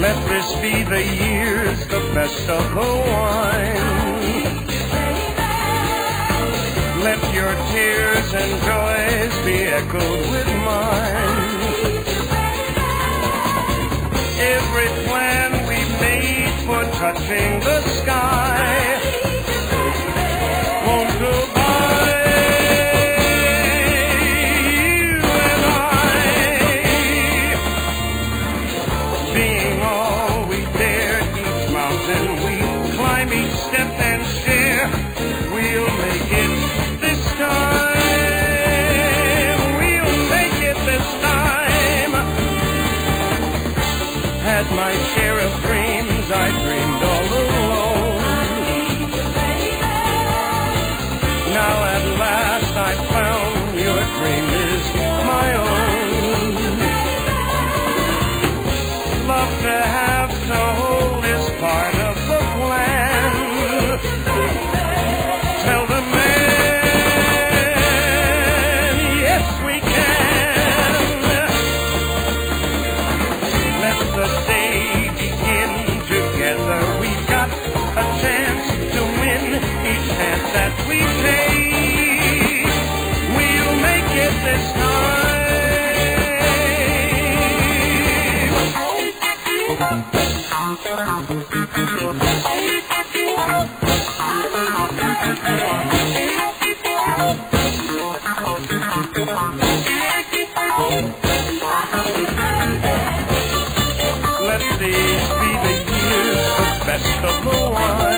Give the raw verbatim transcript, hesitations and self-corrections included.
Let this be the years, the best of the wine. Let your tears and joys be echoed with mine. Every plan we made for touching the sky won't go by. You and I, being all we dare, each mountain we climb, each step and share, we'll make it this time. We'll take it this time. Had my share of dreams, I dreamed all alone. Now at last I found your dream is my own. Love to have to hold is part of the plan. Tell the man, yes we can. Let the day begin together. We've got a chance to win each chance that we take. We'll make it this Let these be the years, the best of the wine.